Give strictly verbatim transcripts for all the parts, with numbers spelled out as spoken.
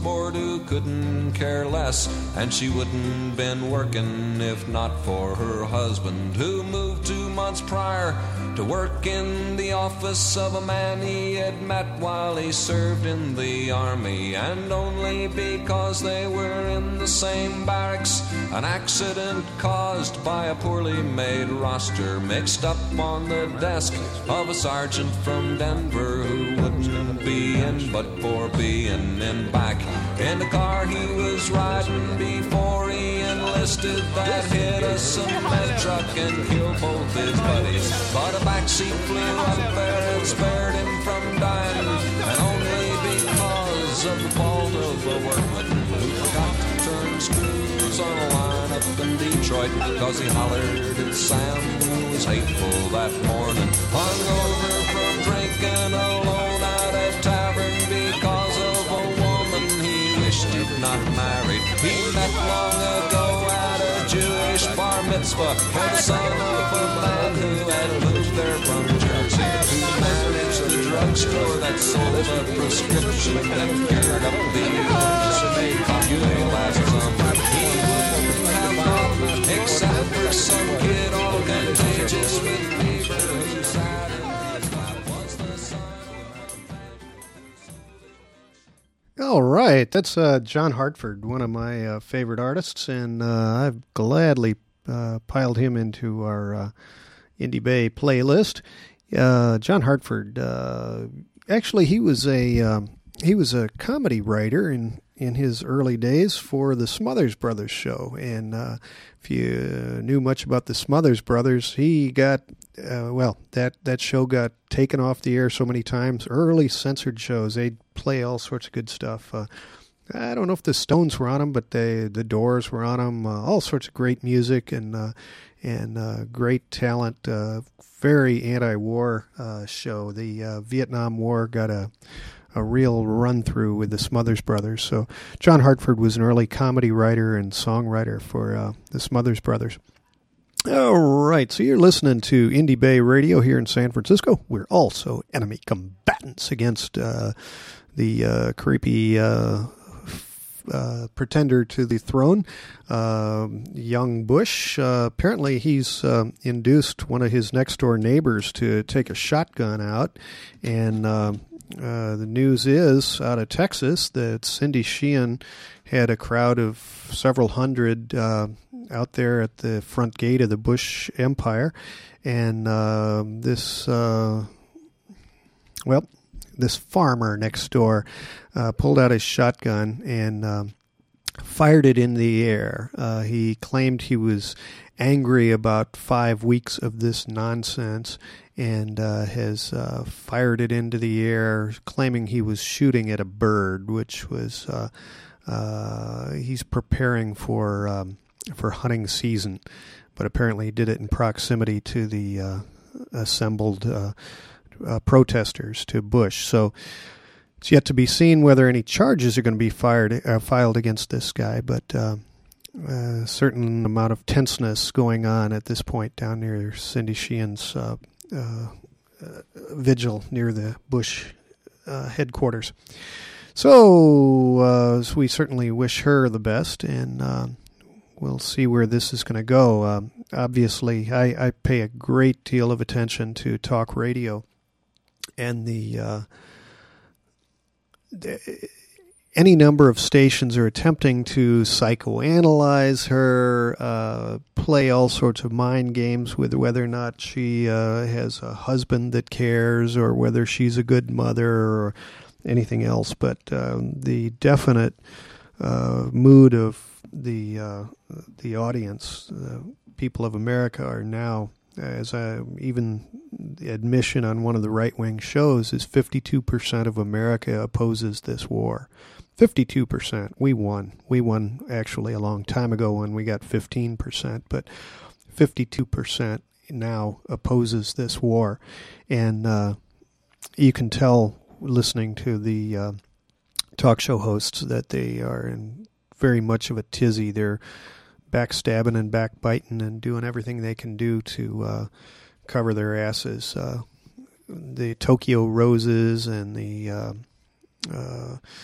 bored who couldn't care less, and she wouldn't been working if not for her husband, who moved two months prior to work in the office of a man he had met while he served in the army. And only because they were in the same barracks, an accident caused by a poorly made roster mixed up on the desk of a sergeant from Denver who wouldn't be in but for being in back in the car he was riding before he enlisted that hit a cement truck and killed both his buddies. But a backseat flew up there and spared him from dying, and only because of the fault of a workman who forgot to turn screws on a line up in Detroit, because he hollered at Sam, who was hateful that morning, hungover from drinking alone at a tavern because of a woman he wished he'd not married. He met long ago at a Jewish bar mitzvah for the son of a man who had moved there from Jersey, who managed the drugstore that sold a prescription that cured up the hallucinate cocktail last summer. He wouldn't have gone except for some kid all contagious with fever who sat in his lap was the son of. All right, that's uh, John Hartford, one of my uh, favorite artists, and uh, I've gladly uh, piled him into our uh, Indie Bay playlist. Uh, John Hartford, uh, actually, he was a um, he was a comedy writer in in his early days for the Smothers Brothers show, and uh, if you knew much about the Smothers Brothers, he got uh, well that that show got taken off the air so many times. Early censored shows, they'd play all sorts of good stuff. Uh, I don't know if the Stones were on them, but they, the Doors were on them. Uh, all sorts of great music and uh, and uh, great talent. Uh, very anti-war uh, show. The uh, Vietnam War got a a real run through with the Smothers Brothers. So John Hartford was an early comedy writer and songwriter for uh, the Smothers Brothers. All right, so you're listening to Indie Bay Radio here in San Francisco. We're also enemy combatants against uh, the uh, creepy uh, uh, pretender to the throne, uh, young Bush. Uh, apparently he's uh, induced one of his next-door neighbors to take a shotgun out, and uh, uh, the news is out of Texas that Cindy Sheehan had a crowd of several hundred uh, out there at the front gate of the Bush Empire, and uh, this, uh, well, this farmer next door uh, pulled out his shotgun and um, fired it in the air. Uh, he claimed he was angry about five weeks of this nonsense and uh, has uh, fired it into the air, claiming he was shooting at a bird, which was uh, uh, he's preparing for um, for hunting season, but apparently he did it in proximity to the uh, assembled uh, uh, protesters to Bush. So it's yet to be seen whether any charges are going to be fired uh, filed against this guy, but uh, a certain amount of tenseness going on at this point down near Cindy Sheehan's uh, uh, uh, vigil near the Bush uh, headquarters. So, uh, so we certainly wish her the best, and uh, we'll see where this is going to go. Um, obviously, I, I pay a great deal of attention to talk radio, and the, uh, the any number of stations are attempting to psychoanalyze her, uh, play all sorts of mind games with whether or not she uh, has a husband that cares, or whether she's a good mother, or anything else. But uh, the definite uh, mood of the uh, the audience, the people of America, are now, as I, even the admission on one of the right-wing shows is fifty-two percent of America opposes this war. fifty-two percent. We won. We won actually a long time ago when we got fifteen percent, but fifty-two percent now opposes this war. And uh, you can tell, listening to the uh, talk show hosts, that they are in very much of a tizzy. They're backstabbing and backbiting and doing everything they can do to uh, cover their asses. Uh, the Tokyo Roses and the uh, uh,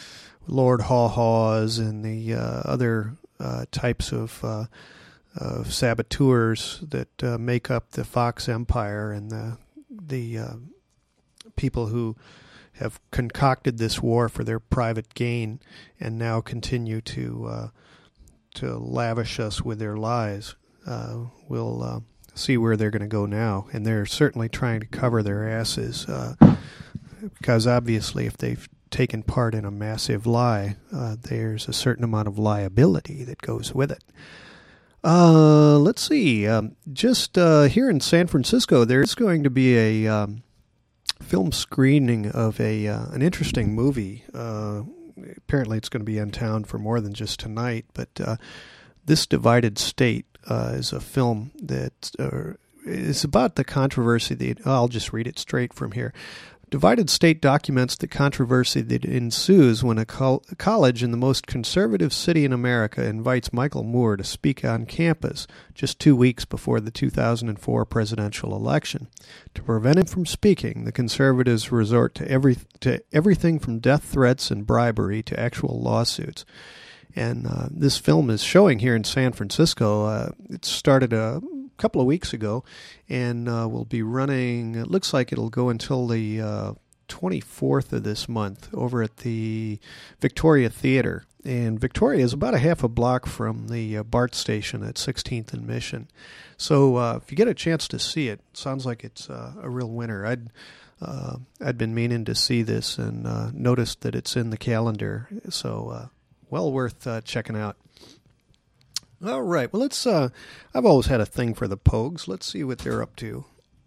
Lord Haw Haws and the uh, other uh, types of uh, uh, saboteurs that uh, make up the Fox empire, and the the uh, people who have concocted this war for their private gain and now continue to uh, to lavish us with their lies. Uh, we'll uh, see where they're going to go now, and they're certainly trying to cover their asses uh, because obviously if they've taken part in a massive lie, uh, there's a certain amount of liability that goes with it. Uh, let's see. Um, just uh, here in San Francisco, there's going to be a um, film screening of a uh, an interesting movie. Uh, apparently, it's going to be in town for more than just tonight. But uh, This Divided State uh, is a film that uh, is about the controversy. That, I'll just read it straight from here. Divided State documents the controversy that ensues when a, col- a college in the most conservative city in America invites Michael Moore to speak on campus just two weeks before the two thousand four presidential election. To prevent him from speaking, the conservatives resort to every to everything from death threats and bribery to actual lawsuits. And uh, this film is showing here in San Francisco. Uh, it started a couple of weeks ago, and uh, will be running, it looks like it'll go until the uh, twenty-fourth of this month over at the Victoria Theater. And Victoria is about a half a block from the uh, BART station at sixteenth and Mission. So uh, if you get a chance to see it, it sounds like it's uh, a real winner. I'd uh, I'd been meaning to see this and uh, noticed that it's in the calendar, so uh, well worth uh, checking out. All right, well, let's, uh, I've always had a thing for the Pogues. Let's see what they're up to.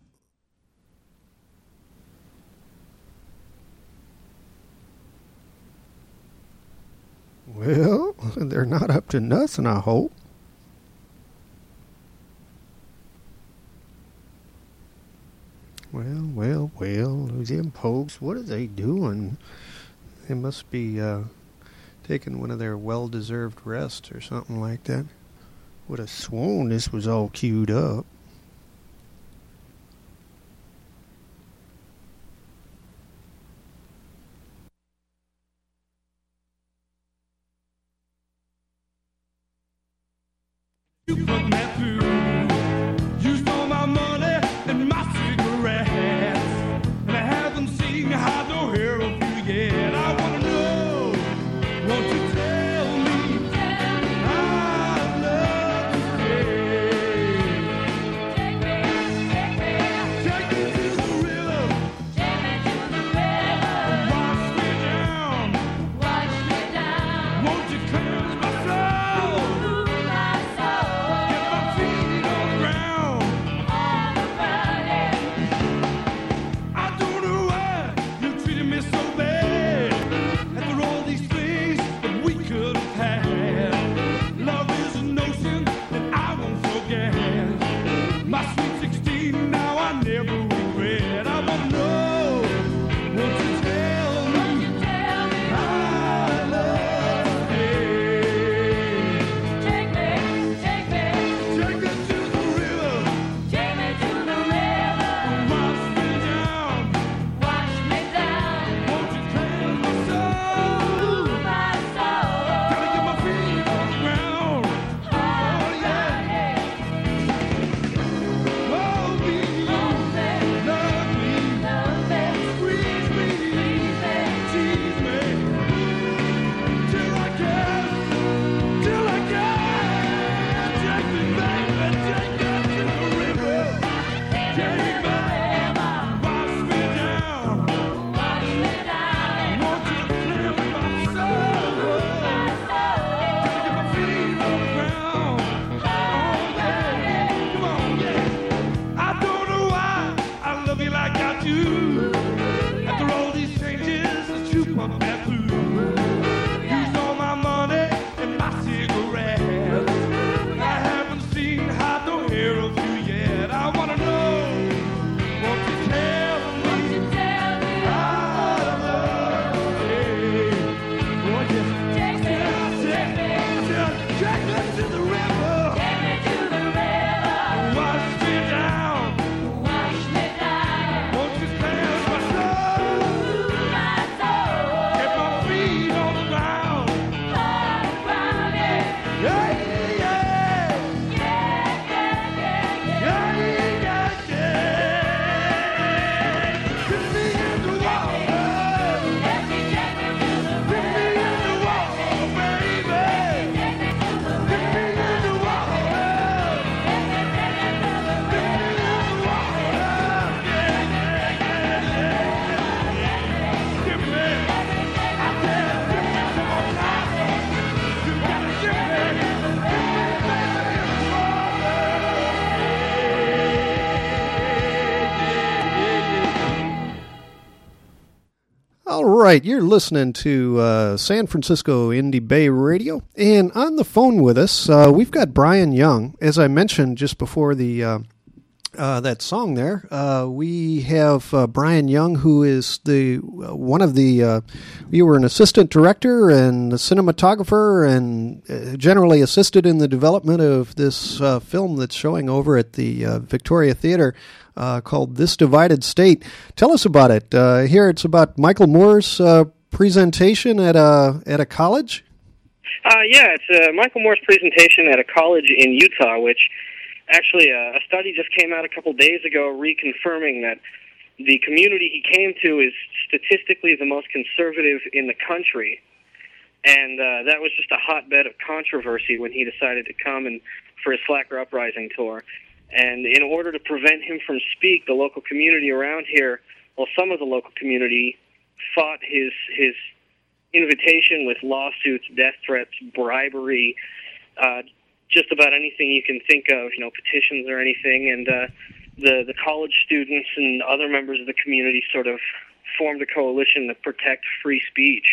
Well, they're not up to nothing, I hope. Well, well, well, them Pogues, what are they doing? They must be uh, taking one of their well-deserved rests or something like that. Would have sworn this was all queued up. You put me through. You stole my money and my cigarettes, and I haven't seen how no hero of you yet. I wanna know, won't you tell me? I love you, take me, take me, take me to the river, take me to the river, wash me down, wash me down. Won't you cleanse my soul? Get my feet on the ground. I don't know why you treated me so bad. After all these things that we right, you're listening to uh, San Francisco Indie Bay Radio, and on the phone with us, uh, we've got Brian Young. As I mentioned just before the uh, uh, that song there, uh, we have uh, Brian Young, who is the uh, one of the. Uh, you were an assistant director and a cinematographer, and uh, generally assisted in the development of this uh, film that's showing over at the uh, Victoria Theater. Uh, called This Divided State. Tell us about it. Uh, here it's about Michael Moore's uh, presentation at a at a college. Uh, yeah, it's uh, Michael Moore's presentation at a college in Utah, which actually uh, a study just came out a couple days ago reconfirming that the community he came to is statistically the most conservative in the country. And uh, that was just a hotbed of controversy when he decided to come and for his Slacker Uprising tour. And in order to prevent him from speak, the local community around here, well, some of the local community fought his his invitation with lawsuits, death threats, bribery, uh, just about anything you can think of, you know, petitions or anything. And uh, the the college students and other members of the community sort of formed a coalition to protect free speech.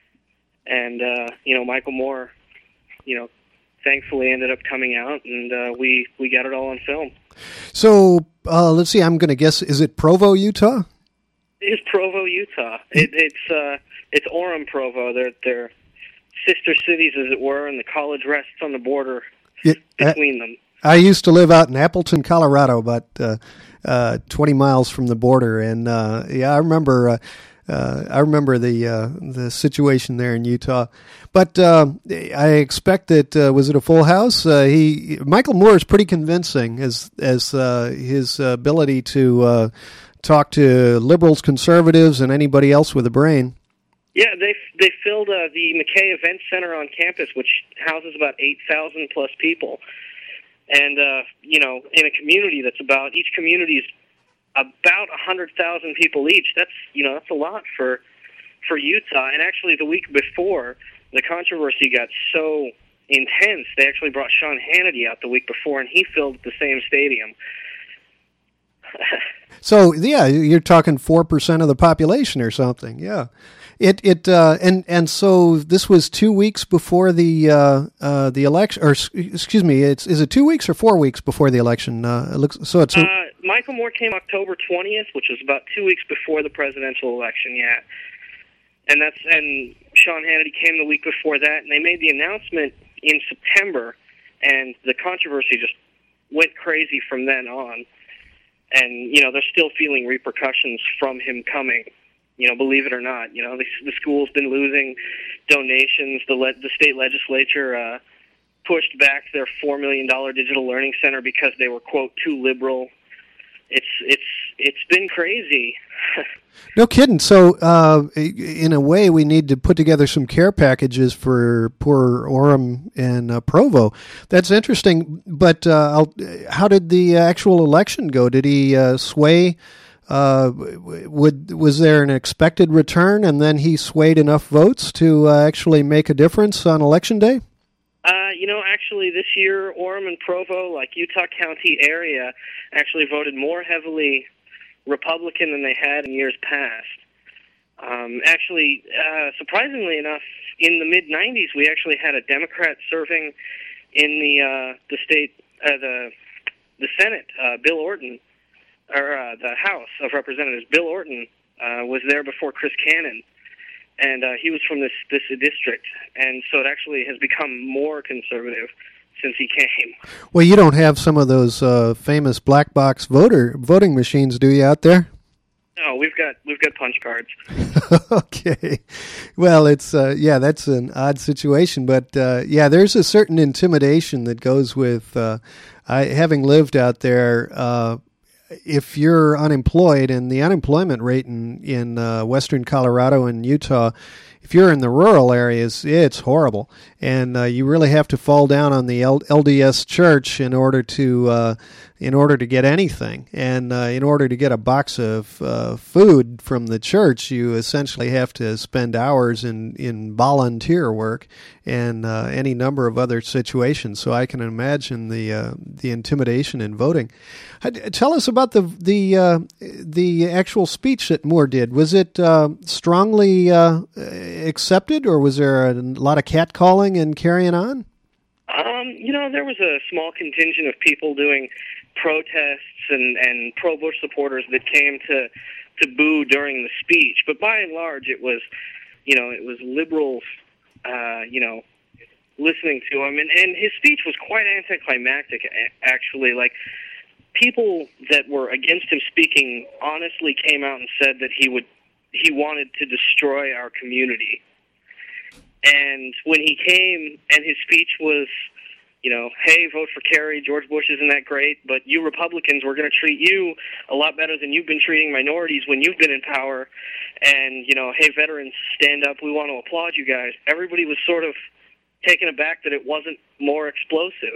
And uh, you know, Michael Moore, you know, thankfully ended up coming out, and uh, we, we got it all on film. So, uh, let's see, I'm going to guess, is it Provo, Utah? It is Provo, Utah. It, it's uh, it's Orem, Provo. They're, they're sister cities, as it were, and the college rests on the border Yeah, between them. I used to live out in Appleton, Colorado, about uh, uh, twenty miles from the border, and uh, yeah, I remember... Uh, Uh, I remember the uh, the situation there in Utah, but uh, I expect that uh, was it a full house? Uh, he Michael Moore is pretty convincing as as uh, his ability to uh, talk to liberals, conservatives, and anybody else with a brain. Yeah, they they filled uh, the McKay Event Center on campus, which houses about eight thousand plus people, and uh, you know, in a community that's about each community is about one hundred thousand people each. That's, you know, that's a lot for for Utah. And actually, the week before, the controversy got so intense, they actually brought Sean Hannity out the week before, and he filled the same stadium. So, yeah, you're talking four percent of the population or something, yeah. It it uh, and and so this was two weeks before the uh, uh, the election, or excuse me, it's is it two weeks or four weeks before the election? Uh, it looks so. It's a, uh, Michael Moore came October twentieth, which was about two weeks before the presidential election. Yeah, and that's and Sean Hannity came the week before that, and they made the announcement in September, and the controversy just went crazy from then on. And you know, they're still feeling repercussions from him coming. You know, believe it or not, you know, the, the school's been losing donations. The le- the state legislature uh, pushed back their four million dollar digital learning center because they were, quote, too liberal. It's it's it's been crazy. No kidding. So, uh, in a way, we need to put together some care packages for poor Orem and uh, Provo. That's interesting. But uh, I'll, how did the actual election go? Did he uh, sway? Uh, would was there an expected return, and then he swayed enough votes to uh, actually make a difference on Election Day? Uh, you know, actually, this year, Orem and Provo, like Utah County area, actually voted more heavily Republican than they had in years past. Um, actually, uh, surprisingly enough, in the mid nineties, we actually had a Democrat serving in the uh, the state, uh, the the Senate, uh, Bill Orton. or uh, the House of Representatives, Bill Orton, uh, was there before Chris Cannon, and uh, he was from this, this district, and so it actually has become more conservative since he came. Well, you don't have some of those uh, famous black box voter voting machines, do you, out there? No, we've got we've got punch cards. Okay, well, it's uh, yeah, that's an odd situation, but uh, yeah, there's a certain intimidation that goes with uh, I having lived out there. Uh, If you're unemployed, and the unemployment rate in in uh, western Colorado and Utah if you're in the rural areas, it's horrible, and uh, you really have to fall down on the L- LDS Church in order to uh, in order to get anything. And uh, in order to get a box of uh, food from the church, you essentially have to spend hours in, in volunteer work and uh, any number of other situations. So I can imagine the uh, the intimidation in voting. Tell us about the the uh, the actual speech that Moore did. Was it uh, strongly uh, accepted, or was there a lot of catcalling and carrying on? Um, you know, there was a small contingent of people doing protests and, and pro-Bush supporters that came to to boo during the speech. But by and large, it was, you know, it was liberals, uh, you know, listening to him. And, and his speech was quite anticlimactic, actually. Like, people that were against him speaking honestly came out and said that he would he wanted to destroy our community. And when he came and his speech was, you know, hey, vote for Kerry, George Bush isn't that great, but you Republicans, we're going to treat you a lot better than you've been treating minorities when you've been in power. And, you know, hey, veterans, stand up, we want to applaud you guys. Everybody was sort of taken aback that it wasn't more explosive.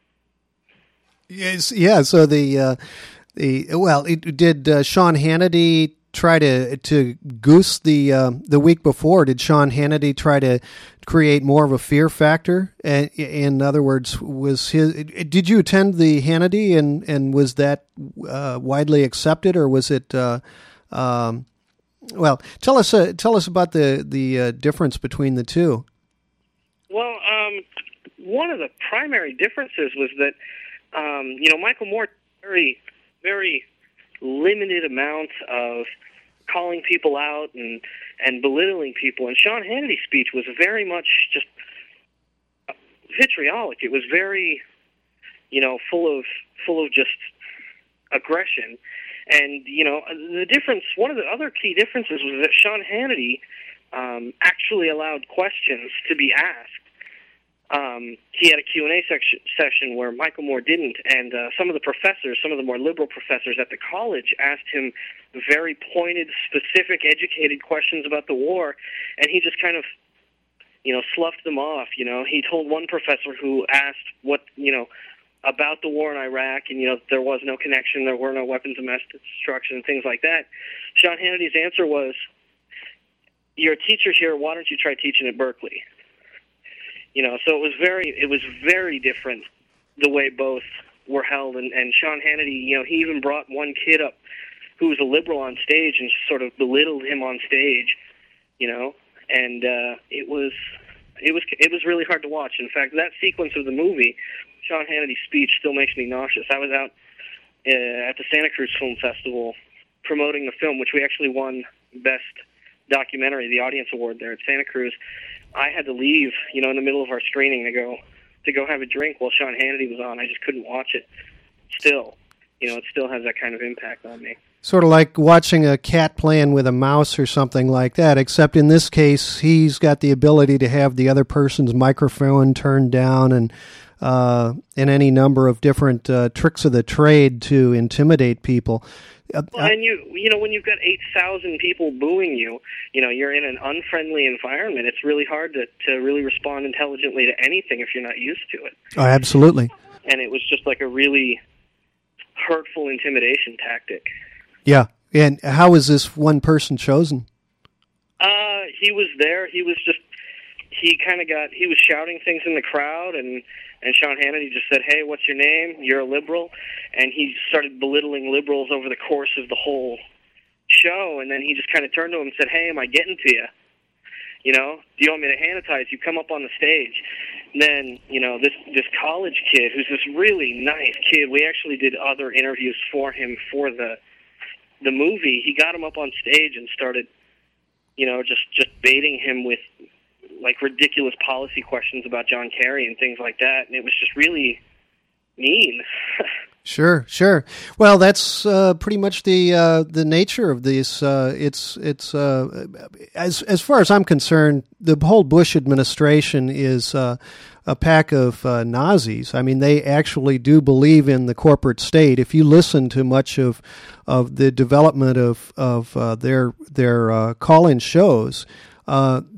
Yes, yeah. So the uh, the well, it, did uh, Sean Hannity try to to goose the uh, the week before? Did Sean Hannity try to create more of a fear factor? And in other words, was his? Did you attend the Hannity, and and was that uh, widely accepted, or was it? Uh, um, well, tell us uh, tell us about the the uh, difference between the two. Well, um, one of the primary differences was that. Um, you know, Michael Moore, very, very limited amount of calling people out and, and belittling people. And Sean Hannity's speech was very much just vitriolic. It was very, you know, full of full of just aggression. And, you know, the difference, one of the other key differences was that Sean Hannity um, actually allowed questions to be asked. Um, he had a Q and A section, session where Michael Moore didn't, and uh, some of the professors, some of the more liberal professors at the college asked him very pointed, specific, educated questions about the war, and he just kind of, you know, sloughed them off. You know, he told one professor who asked what, you know, about the war in Iraq, and, you know, there was no connection, there were no weapons of mass destruction, and things like that. Sean Hannity's answer was, "You're a teacher here, why don't you try teaching at Berkeley?" You know, so it was very, it was very different the way both were held. And, and Sean Hannity, you know, he even brought one kid up who was a liberal on stage and sort of belittled him on stage. You know, and uh, it was, it was, it was really hard to watch. In fact, that sequence of the movie, Sean Hannity's speech, still makes me nauseous. I was out uh, at the Santa Cruz Film Festival promoting the film, which we actually won Best Documentary, the Audience Award there at Santa Cruz. I had to leave, you know, in the middle of our screening to go to go have a drink while Sean Hannity was on. I just couldn't watch it. Still, you know, it still has that kind of impact on me. Sort of like watching a cat playing with a mouse or something like that, except in this case, he's got the ability to have the other person's microphone turned down and uh, and any number of different uh, tricks of the trade to intimidate people. Well, and you, you know, when you've got eight thousand people booing you, you know, you're in an unfriendly environment. It's really hard to, to really respond intelligently to anything if you're not used to it. Oh, absolutely. And it was just like a really hurtful intimidation tactic. Yeah. And how was this one person chosen? Uh, he was there. He was just, he kind of got, he was shouting things in the crowd, and And Sean Hannity just said, "Hey, what's your name? You're a liberal." And he started belittling liberals over the course of the whole show. And then he just kind of turned to him and said, "Hey, am I getting to you? You know, do you want me to sanitize you? Come up on the stage." And then, you know, this this college kid, who's this really nice kid, we actually did other interviews for him for the the movie. He got him up on stage and started, you know, just, just baiting him with like ridiculous policy questions about John Kerry and things like that, and it was just really mean. Sure, sure. Well, that's uh, pretty much the uh, the nature of this. Uh, it's it's uh, as as far as I'm concerned, the whole Bush administration is uh, a pack of uh, Nazis. I mean, they actually do believe in the corporate state. If you listen to much of of the development of of uh, their their uh, call-in shows. Uh,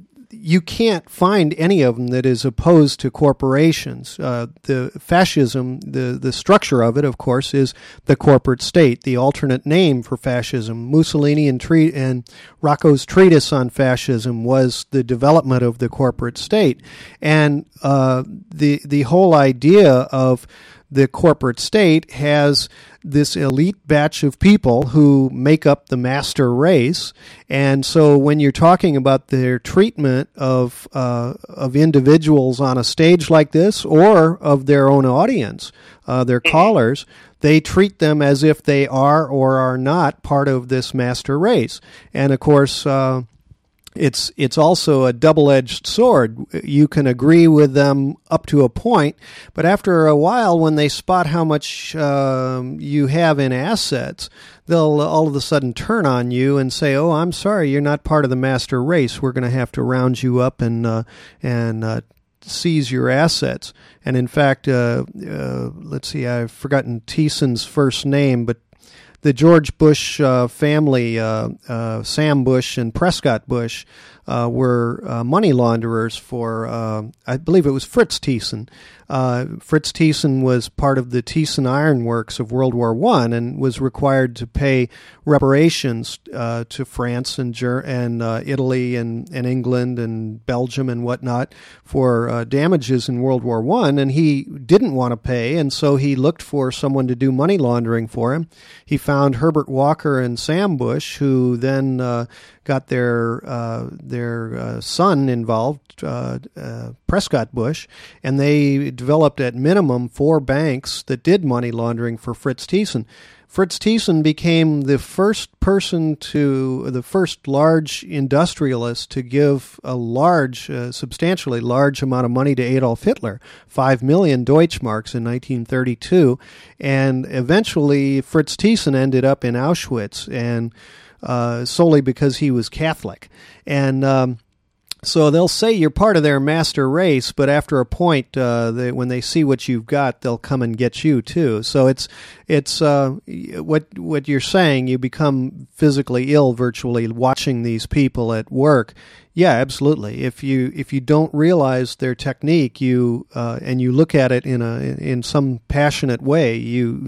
you can't find any of them that is opposed to corporations. Uh, the fascism, the, the structure of it, of course, is the corporate state. The alternate name for fascism, Mussolini and, tre- and Rocco's treatise on fascism, was the development of the corporate state. And uh, the the whole idea of the corporate state has this elite batch of people who make up the master race. And so when you're talking about their treatment of uh, of individuals on a stage like this, or of their own audience, uh, their callers, they treat them as if they are or are not part of this master race. And of course, uh, It's it's also a double-edged sword. You can agree with them up to a point, but after a while, when they spot how much um, you have in assets, they'll all of a sudden turn on you and say, "Oh, I'm sorry, you're not part of the master race. We're going to have to round you up and uh, and uh, seize your assets." And in fact, uh, uh, let's see, I've forgotten Thiessen's first name, but the George Bush uh, family, uh, uh, Sam Bush and Prescott Bush, uh, were uh, money launderers for, uh, I believe it was Fritz Thiessen. Uh, Fritz Thiessen was part of the Thiessen Iron Works of World War One and was required to pay reparations uh, to France and Ger- and uh, Italy and, and England and Belgium and whatnot for uh, damages in World War One, and he didn't want to pay, and so he looked for someone to do money laundering for him. He found Herbert Walker and Sam Bush, who then uh, got their uh, their uh, son involved, uh, uh, Prescott Bush, and they developed at minimum four banks that did money laundering for Fritz Thiessen. Fritz Thiessen became the first person to, the first large industrialist to give a large, uh, substantially large amount of money to Adolf Hitler, five million Deutschmarks in nineteen thirty-two, and eventually Fritz Thiessen ended up in Auschwitz, and uh, solely because he was Catholic. And um, so they'll say you're part of their master race, but after a point, uh, they, when they see what you've got, they'll come and get you too. So it's it's uh, what what you're saying. You become physically ill virtually watching these people at work. Yeah, absolutely. If you if you don't realize their technique, you uh, and you look at it in a in some passionate way, you.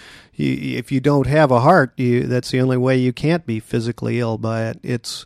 you if you don't have a heart, you, that's the only way you can't be physically ill by it. It's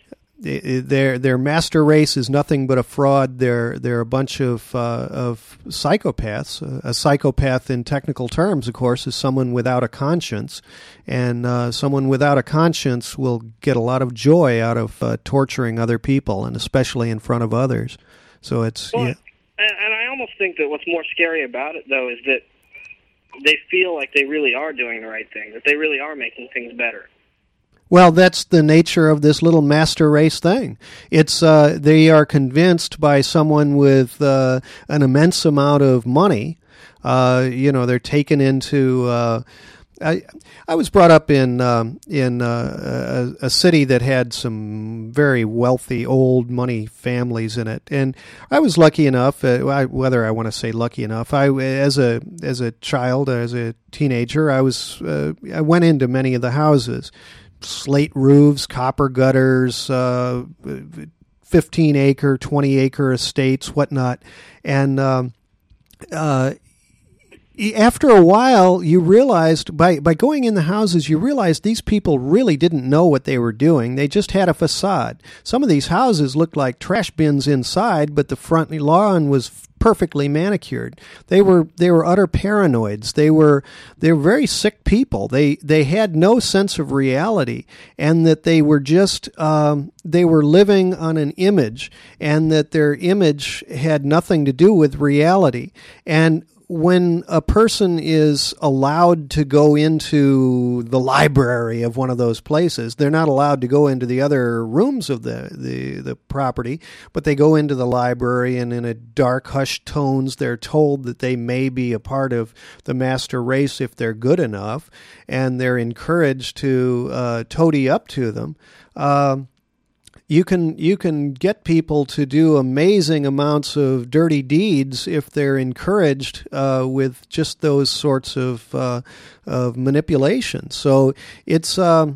Their their master race is nothing but a fraud. They're they're a bunch of uh, of psychopaths. A psychopath, in technical terms, of course, is someone without a conscience, and uh, someone without a conscience will get a lot of joy out of uh, torturing other people, and especially in front of others. So it's well, yeah. And I almost think that what's more scary about it, though, is that they feel like they really are doing the right thing, that they really are making things better. Well, that's the nature of this little master race thing. It's uh, they are convinced by someone with uh, an immense amount of money. Uh, you know, they're taken into. Uh, I I was brought up in um, in uh, a, a city that had some very wealthy old money families in it, and I was lucky enough. Uh, I, whether I want to say lucky enough, I as a as a child, as a teenager, I was uh, I went into many of the houses. Slate roofs, copper gutters, uh, fifteen acre, twenty acre estates, whatnot. And um, uh, after a while, you realized, by, by going in the houses, you realized these people really didn't know what they were doing. They just had a facade. Some of these houses looked like trash bins inside, but the front lawn was perfectly manicured. They were they were utter paranoids. They were they were very sick people. They they had no sense of reality, and that they were just um, they were living on an image, and that their image had nothing to do with reality. And when a person is allowed to go into the library of one of those places, they're not allowed to go into the other rooms of the, the, the property, but they go into the library, and in a dark, hushed tones, they're told that they may be a part of the master race if they're good enough, and they're encouraged to uh, toady up to them. Um, You can you can get people to do amazing amounts of dirty deeds if they're encouraged uh, with just those sorts of uh, of manipulations. So it's um,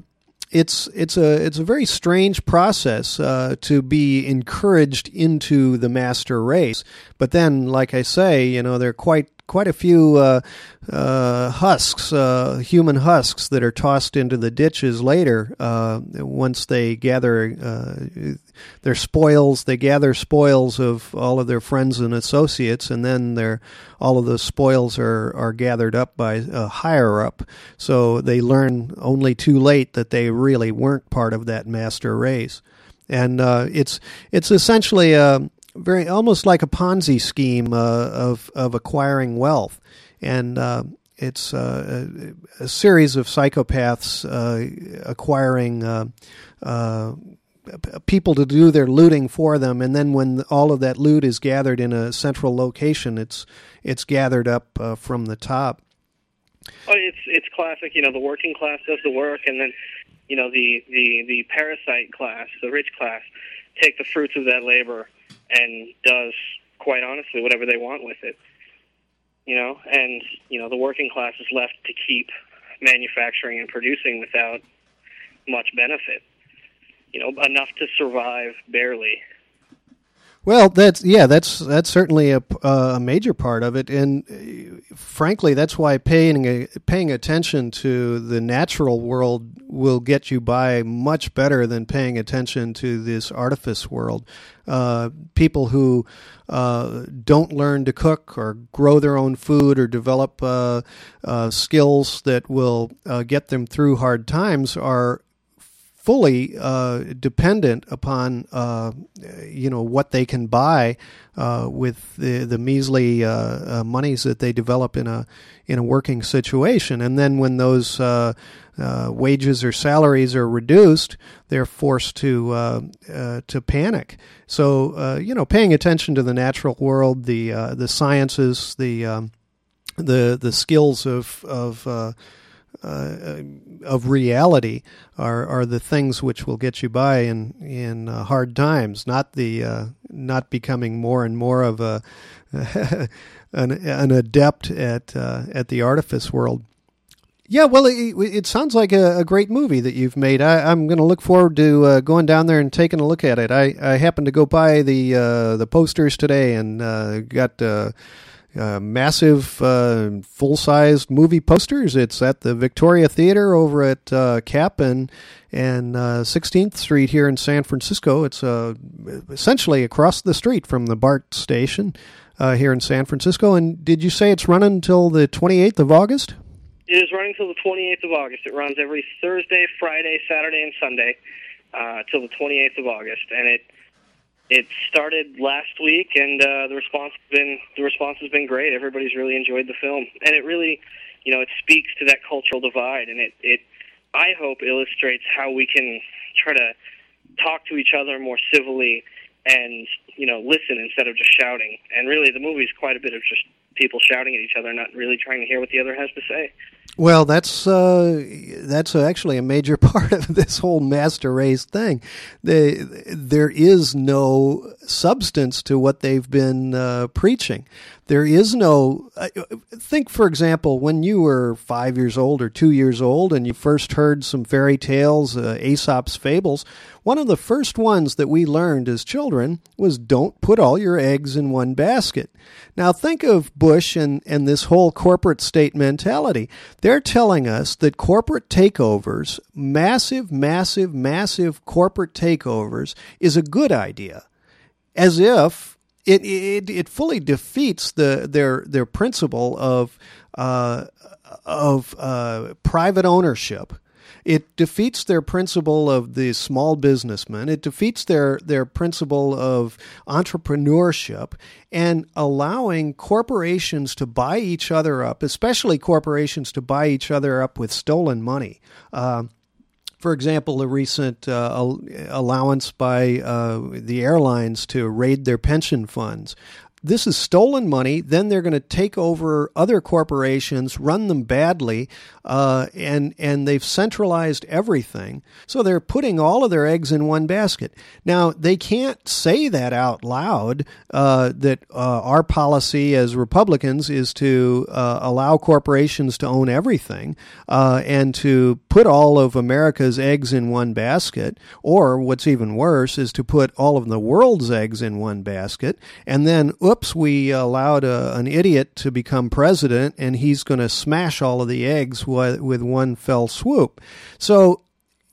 it's it's a it's a very strange process uh, to be encouraged into the master race. But then, like I say, you know, there are quite quite a few uh, uh, husks, uh, human husks, that are tossed into the ditches later uh, once they gather uh, their spoils. They gather spoils of all of their friends and associates, and then their all of those spoils are, are gathered up by a higher up. So they learn only too late that they really weren't part of that master race. And uh, it's it's essentially a very almost like a Ponzi scheme uh, of of acquiring wealth, and uh, it's uh, a, a series of psychopaths uh, acquiring uh, uh, people to do their looting for them, and then when all of that loot is gathered in a central location, it's it's gathered up uh, from the top. Oh, it's it's classic. You know, the working class does the work, and then you know the the the parasite class, the rich class, take the fruits of that labor and does, quite honestly, whatever they want with it. You know, and, you know, the working class is left to keep manufacturing and producing without much benefit. You know, enough to survive barely. Well, that's yeah, that's that's certainly a, a major part of it, and uh, frankly, that's why paying a, paying attention to the natural world will get you by much better than paying attention to this artifice world. Uh, people who uh, don't learn to cook or grow their own food or develop uh, uh, skills that will uh, get them through hard times are fully uh, dependent upon uh, you know what they can buy uh, with the the measly uh, uh, monies that they develop in a in a working situation, and then when those uh, uh, wages or salaries are reduced, they're forced to uh, uh, to panic. So uh, you know, paying attention to the natural world, the uh, the sciences, the um, the the skills of of uh, Uh, of reality are are the things which will get you by in in uh, hard times, not the uh, not becoming more and more of a an, an adept at uh, at the artifice world. Yeah, well, it, it sounds like a, a great movie that you've made. I, I'm going to look forward to uh, going down there and taking a look at it. I, I happened to go by the uh, the posters today and uh, got. Uh, Uh, massive, uh, full-sized movie posters. It's at the Victoria Theater over at uh, Cap and and uh, sixteenth Street here in San Francisco. It's uh, essentially across the street from the BART station uh, here in San Francisco. And did you say it's running until the twenty-eighth of August? It is running until the twenty-eighth of August. It runs every Thursday, Friday, Saturday, and Sunday uh, till the twenty-eighth of August, and it. It started last week, and uh, the response has been the response has been great. Everybody's really enjoyed the film, and it really, you know, it speaks to that cultural divide, and it, it I hope, illustrates how we can try to talk to each other more civilly and, you know, listen instead of just shouting. And really, the movie is quite a bit of just people shouting at each other, not really trying to hear what the other has to say. Well, that's uh, that's actually a major part of this whole master race thing. They, there is no substance to what they've been uh, preaching. There is no. Uh, think, for example, when you were five years old or two years old, and you first heard some fairy tales, uh, Aesop's fables. One of the first ones that we learned as children was don't put all your eggs in one basket. Now think of Bush and, and this whole corporate state mentality. They're telling us that corporate takeovers, massive, massive, massive corporate takeovers, is a good idea. As if it it, it fully defeats the their their principle of uh, of uh, private ownership. It defeats their principle of the small businessman. It defeats their, their principle of entrepreneurship and allowing corporations to buy each other up, especially corporations to buy each other up with stolen money. Uh, For example, the recent uh, allowance by uh, the airlines to raid their pension funds. this is stolen money. Then they're going to take over other corporations, run them badly, uh, and and they've centralized everything. So they're putting all of their eggs in one basket. Now, they can't say that out loud, uh, that uh, our policy as Republicans is to uh, allow corporations to own everything uh, and to put all of America's eggs in one basket, or what's even worse is to put all of the world's eggs in one basket, and then, oops, we allowed a, an idiot to become president, and he's going to smash all of the eggs with, with one fell swoop. So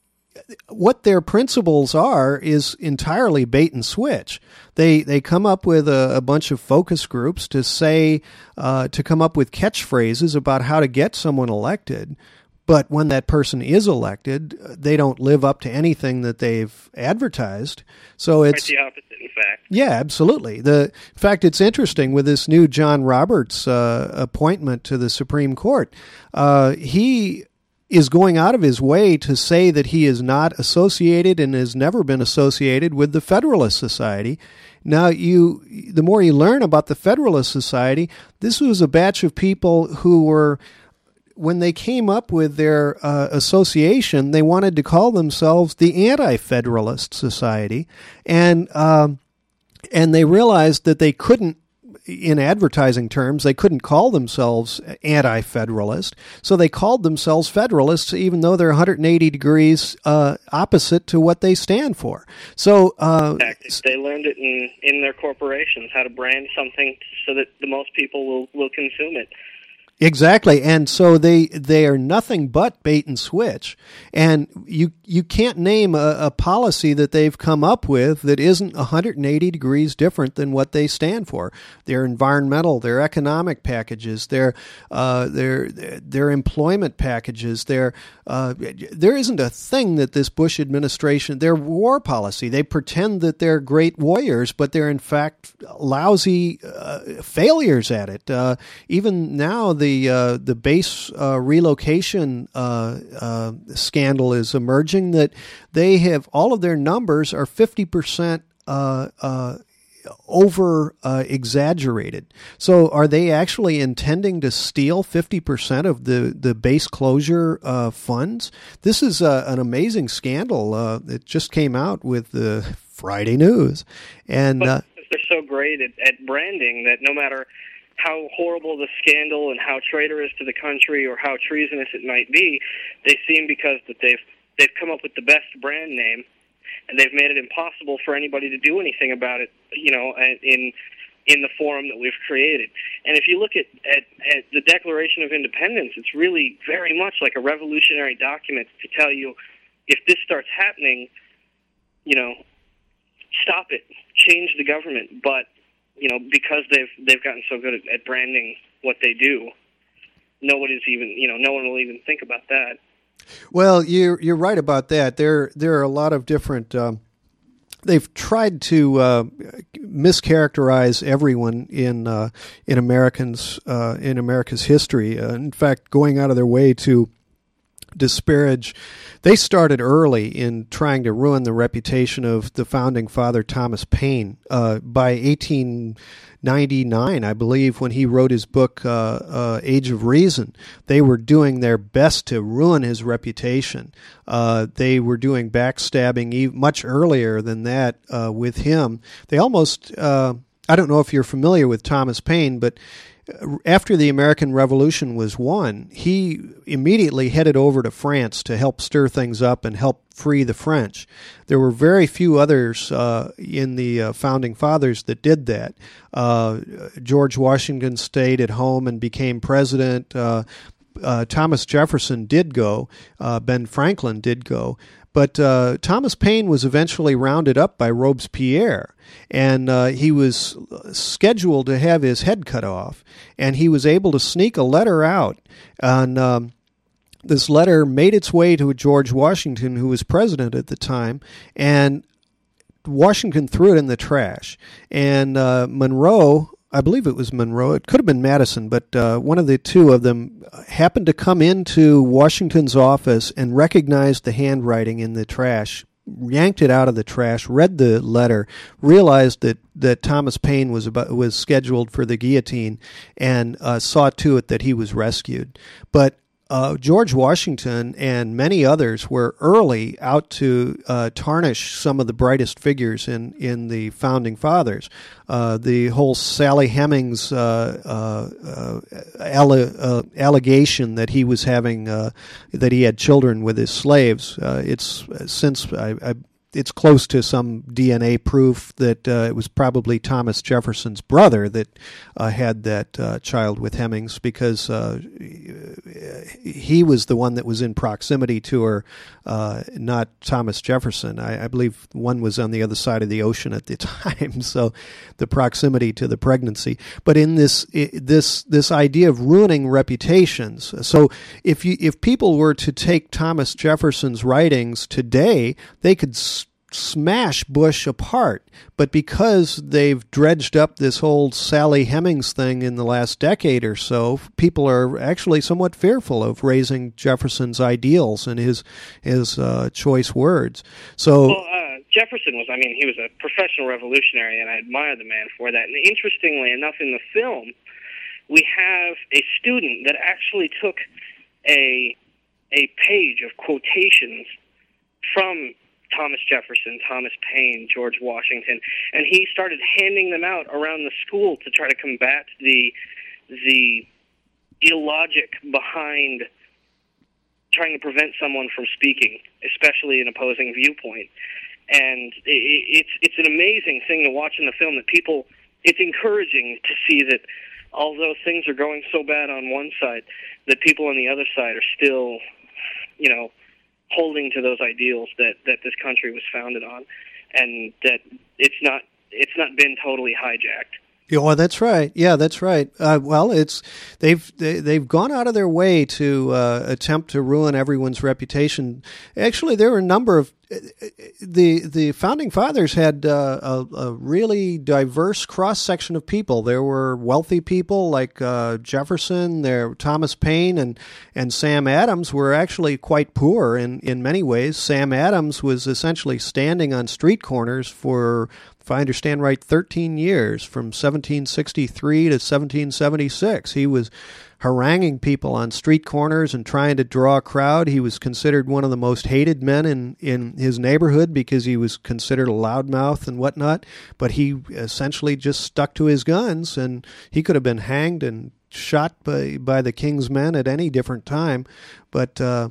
what their principles are is entirely bait and switch. They they come up with a, a bunch of focus groups to say, uh, to come up with catchphrases about how to get someone elected. But when that person is elected, they don't live up to anything that they've advertised. So it's quite the opposite, in fact. Yeah, absolutely. The in fact, it's interesting with this new John Roberts uh, appointment to the Supreme Court. Uh, he is going out of his way to say that he is not associated and has never been associated with the Federalist Society. Now, you, the more you learn about the Federalist Society, this was a batch of people who were, when they came up with their uh, association, they wanted to call themselves the Anti-Federalist Society, and um, and they realized that they couldn't, in advertising terms, they couldn't call themselves anti-federalist, so they called themselves Federalists, even though they're one hundred eighty degrees uh, opposite to what they stand for. So uh, they learned it in, in their corporations, how to brand something so that the most people will, will consume it. Exactly, and so they they are nothing but bait and switch, and you you can't name a, a policy that they've come up with that isn't one hundred eighty degrees different than what they stand for. Their environmental, their economic packages, their uh, their their employment packages, their uh, there isn't a thing that this Bush administration, their war policy, they pretend that they're great warriors, but they're in fact lousy uh, failures at it. Uh, even now, the The uh, the base uh, relocation uh, uh, scandal is emerging, that they have all of their numbers are fifty percent uh, uh, over uh, exaggerated. So are they actually intending to steal fifty percent of the, the base closure uh, funds? This is uh, an amazing scandal. Uh, it just came out with the Friday News. And but uh, they're so great at, at branding that no matter how horrible the scandal and how traitorous to the country or how treasonous it might be, they seem, because that they've they've come up with the best brand name, and they've made it impossible for anybody to do anything about it, you know, in in the forum that we've created. And if you look at, at, at the Declaration of Independence, it's really very much like a revolutionary document to tell you, if this starts happening, you know, stop it, change the government. But you know, because they've they've gotten so good at, at branding what they do, nobody's even you know no one will even think about that. Well, you're you're right about that. There there are a lot of different. Um, they've tried to uh, mischaracterize everyone in uh, in Americans uh, in America's history. Uh, in fact, going out of their way to disparage. They started early in trying to ruin the reputation of the founding father, Thomas Paine. Uh, by eighteen ninety-nine, I believe, when he wrote his book, uh, uh, Age of Reason, they were doing their best to ruin his reputation. Uh, they were doing backstabbing even much earlier than that uh, with him. They almost, uh, I don't know if you're familiar with Thomas Paine, but after the American Revolution was won, he immediately headed over to France to help stir things up and help free the French. There were very few others uh, in the uh, Founding Fathers that did that. Uh, George Washington stayed at home and became president. Uh, uh, Thomas Jefferson did go. Uh, Ben Franklin did go. But uh, Thomas Paine was eventually rounded up by Robespierre, and uh, he was scheduled to have his head cut off, and he was able to sneak a letter out. And um, this letter made its way to George Washington, who was president at the time, and Washington threw it in the trash. And uh, Monroe, I believe it was Monroe, it could have been Madison, but uh, one of the two of them happened to come into Washington's office and recognized the handwriting in the trash yanked it out of the trash, read the letter, realized that, that Thomas Paine was about, was scheduled for the guillotine, and uh, saw to it that he was rescued. But Uh, George Washington and many others were early out to uh, tarnish some of the brightest figures in, in the Founding Fathers. Uh, the whole Sally Hemings uh, uh, uh, alle- uh, allegation that he was having, uh, that he had children with his slaves, uh, it's since I, I it's close to some D N A proof that uh, it was probably Thomas Jefferson's brother that uh, had that uh, child with Hemings, because uh, he was the one that was in proximity to her, uh, not Thomas Jefferson. I, I believe one was on the other side of the ocean at the time, so the proximity to the pregnancy. But in this this this idea of ruining reputations, so if you if people were to take Thomas Jefferson's writings today, they could smash Bush apart, but because they've dredged up this whole Sally Hemings thing in the last decade or so, people are actually somewhat fearful of raising Jefferson's ideals and his his uh, choice words. So, well, uh, Jefferson was, I mean, he was a professional revolutionary, and I admire the man for that. And interestingly enough, in the film, we have a student that actually took a a page of quotations from Thomas Jefferson, Thomas Paine, George Washington, and he started handing them out around the school to try to combat the the illogic behind trying to prevent someone from speaking, especially an opposing viewpoint. And it's it's an amazing thing to watch in the film that people, it's encouraging to see that although things are going so bad on one side, that people on the other side are still, you know, holding to those ideals that, that this country was founded on, and that it's not it's not been totally hijacked. Yeah, well, that's right. Yeah, that's right. Uh, well, it's they've they, they've gone out of their way to uh, attempt to ruin everyone's reputation. Actually, there were a number of the the Founding Fathers had uh, a, a really diverse cross section of people. There were wealthy people like uh, Jefferson. There, Thomas Paine and and Sam Adams were actually quite poor in in many ways. Sam Adams was essentially standing on street corners for, if I understand right, thirteen years, from seventeen sixty-three to seventeen seventy-six. He was haranguing people on street corners and trying to draw a crowd. He was considered one of the most hated men in, in his neighborhood because he was considered a loudmouth and whatnot, but he essentially just stuck to his guns, and he could have been hanged and shot by, by the king's men at any different time. But uh,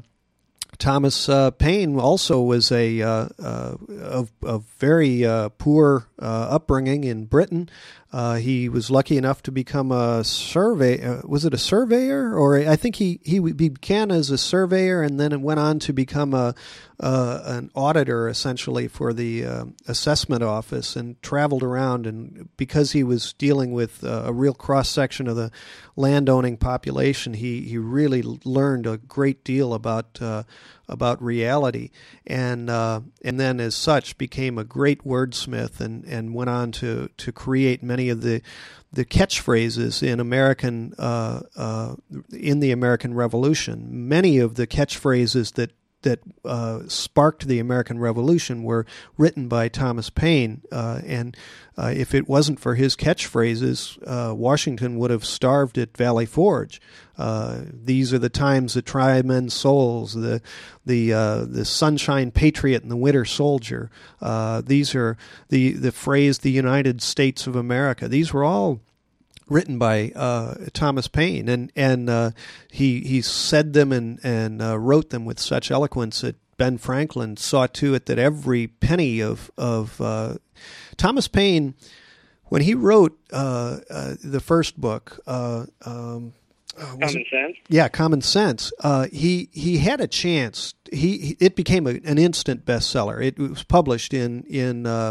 Thomas uh, Paine also was a uh, uh, of, of very uh, poor uh, upbringing in Britain. Uh, he was lucky enough to become a survey. Uh, was it a surveyor? Or I think he, he began as a surveyor and then went on to become a uh, an auditor, essentially, for the uh, assessment office, and traveled around. And because he was dealing with uh, a real cross-section of the landowning population, he, he really learned a great deal about uh, about reality. And uh, and then, as such, became a great wordsmith and, and went on to, to create many of the the catchphrases in American uh, uh, in the American Revolution. Many of the catchphrases that that uh, sparked the American Revolution were written by Thomas Paine, uh, and uh, if it wasn't for his catchphrases, uh, Washington would have starved at Valley Forge. Uh, these are the times that try men's souls, the the uh, the sunshine patriot and the winter soldier. Uh, these are the the phrase "the United States of America." These were all written by uh, Thomas Paine, and and uh, he he said them and and uh, wrote them with such eloquence that Ben Franklin saw to it that every penny of of uh, Thomas Paine, when he wrote uh, uh, the first book, uh, um, uh, Common Sense. Yeah, Common Sense. Uh, he he had a chance. He, he it became a, an instant bestseller. It was published in in. Uh,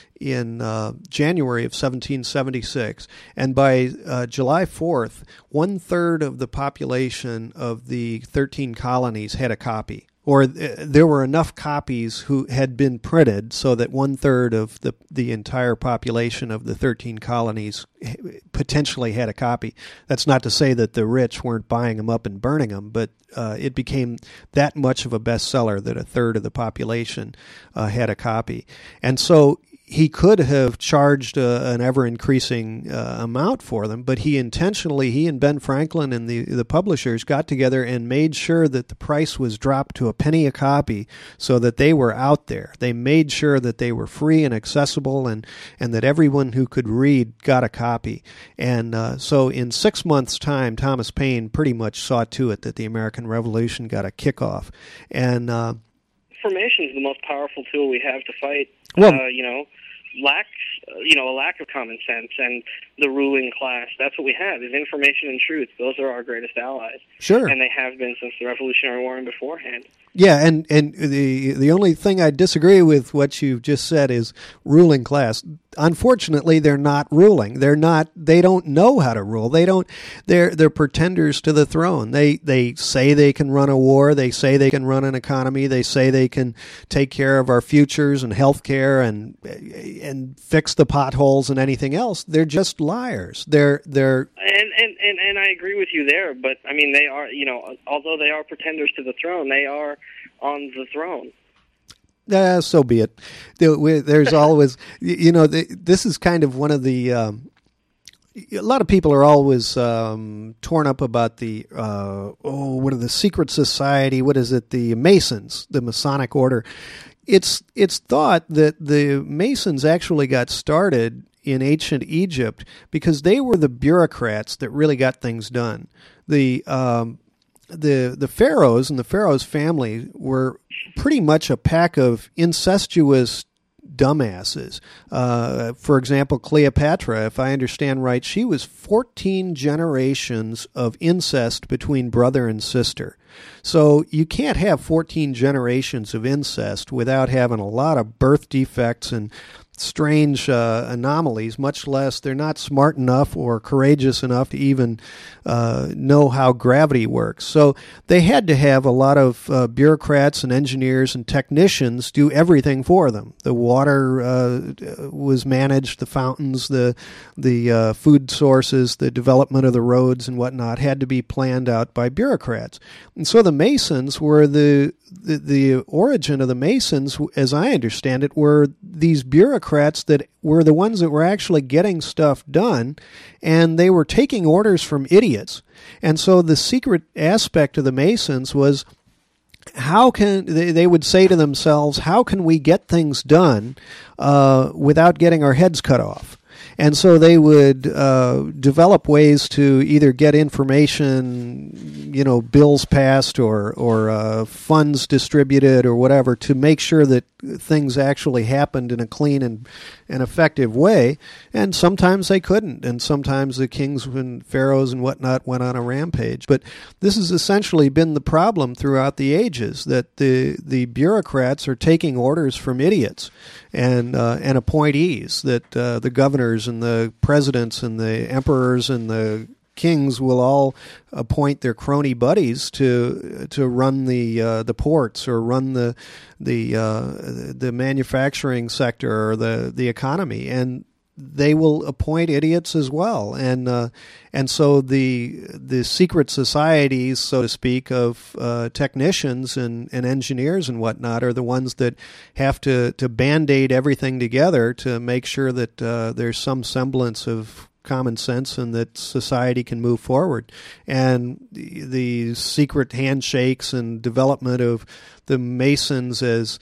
in uh, January of seventeen seventy-six, and by uh, July fourth, one-third of the population of the thirteen colonies had a copy or th- there were enough copies who had been printed so that one third of the the entire population of the thirteen colonies potentially had a copy. That's not to say that the rich weren't buying them up and burning them, but uh, it became that much of a bestseller that a third of the population uh, had a copy. And so he could have charged uh, an ever-increasing uh, amount for them, but he intentionally, he and Ben Franklin and the, the publishers got together and made sure that the price was dropped to a penny a copy so that they were out there. They made sure that they were free and accessible and, and that everyone who could read got a copy. And uh, so in six months' time, Thomas Paine pretty much saw to it that the American Revolution got a kickoff. And uh, information is the most powerful tool we have to fight, well, uh, you know, lacks, uh, you know, a lack of common sense and the ruling class. That's what we have, is information and truth. Those are our greatest allies. Sure. And they have been since the Revolutionary War and beforehand. Yeah, and, and the the only thing I disagree with what you've just said is ruling class. Unfortunately, they're not ruling. They're not. They don't know how to rule. They don't. They're they're pretenders to the throne. They they say they can run a war. They say they can run an economy. They say they can take care of our futures and health care and and fix the potholes and anything else. They're just liars. They're they're. And and and and I agree with you there. But I mean, they are. You know, although they are pretenders to the throne, they are on the throne. Uh, so be it. There's always, you know, this is kind of one of the, um, a lot of people are always um, torn up about the, uh, oh, what are the secret society? What is it? The Masons, the Masonic order. It's, it's thought that the Masons actually got started in ancient Egypt because they were the bureaucrats that really got things done. The, um, The the pharaohs and the pharaoh's family were pretty much a pack of incestuous dumbasses. Uh, for example, Cleopatra, if I understand right, she was fourteen generations of incest between brother and sister. So you can't have fourteen generations of incest without having a lot of birth defects and strange uh, anomalies, much less they're not smart enough or courageous enough to even uh, know how gravity works. So they had to have a lot of uh, bureaucrats and engineers and technicians do everything for them. The water uh, was managed, the fountains, the the uh, food sources, the development of the roads and whatnot had to be planned out by bureaucrats. And so the Masons were the The, the origin of the Masons, as I understand it, were these bureaucrats that were the ones that were actually getting stuff done, and they were taking orders from idiots. And so the secret aspect of the Masons was, how can they, they would say to themselves, how can we get things done uh, without getting our heads cut off? And so they would uh, develop ways to either get information, you know, bills passed or or uh, funds distributed or whatever to make sure that things actually happened in a clean and, and effective way. And sometimes they couldn't. And sometimes the kings and pharaohs and whatnot went on a rampage. But this has essentially been the problem throughout the ages, that the, the bureaucrats are taking orders from idiots and, uh, and appointees, that uh, the governors and the presidents and the emperors and the kings will all appoint their crony buddies to to run the uh, the ports or run the the uh, the manufacturing sector or the the economy, and they will appoint idiots as well. And uh, and so the the secret societies, so to speak, of uh, technicians and, and engineers and whatnot are the ones that have to to band-aid everything together to make sure that uh, there's some semblance of common sense and that society can move forward. And the, the secret handshakes and development of the Masons, as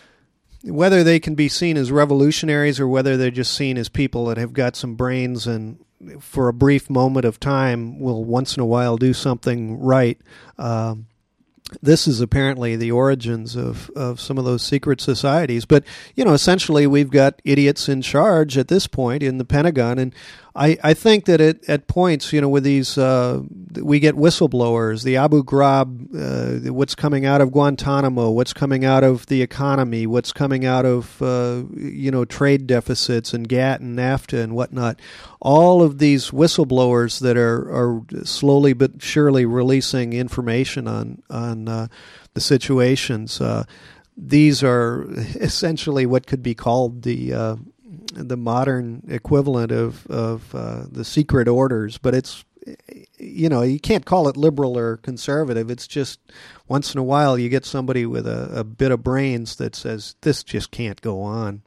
whether they can be seen as revolutionaries or whether they're just seen as people that have got some brains and for a brief moment of time will once in a while do something right. Um, This is apparently the origins of, of some of those secret societies. But, you know, essentially we've got idiots in charge at this point in the Pentagon. And I, I think that it, at points, you know, with these, uh, we get whistleblowers, the Abu Ghraib, uh, what's coming out of Guantanamo, what's coming out of the economy, what's coming out of, uh, you know, trade deficits and GATT and NAFTA and whatnot. All of these whistleblowers that are, are slowly but surely releasing information on, on uh, the situations. Uh, these are essentially what could be called the... Uh, the modern equivalent of of uh, the secret orders, but it's, you know, you can't call it liberal or conservative. It's just once in a while you get somebody with a, a bit of brains that says this just can't go on.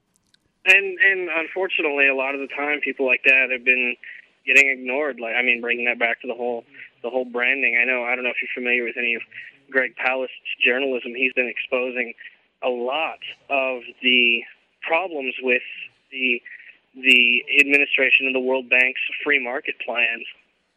And and unfortunately, a lot of the time, people like that have been getting ignored. Like, I mean, bringing that back to the whole the whole branding. I know I don't know if you're familiar with any of Greg Palast's journalism. He's been exposing a lot of the problems with the the administration of the World Bank's free market plans,